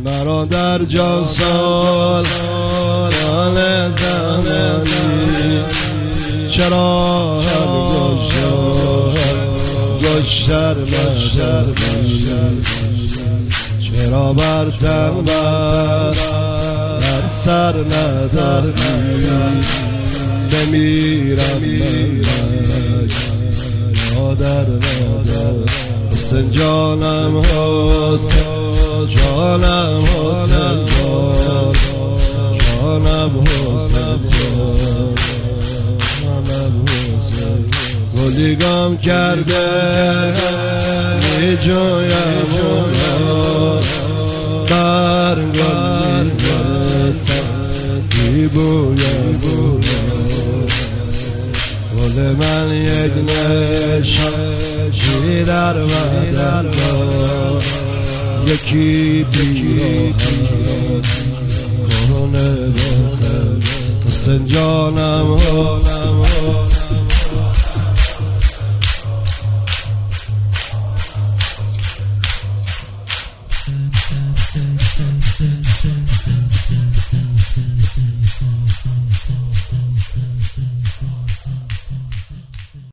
مرا در جان سال زمانی چرا گشتر چرا بر تن بر سر نداری بمیرم مادر حسین جانم حسین جانم حسین جانم حسین جانم حسین گلی گم کرده می جویم بر گل زیبویم گل من یک نشان در بدن یکی پیراهن کنه بهتر حسین جانم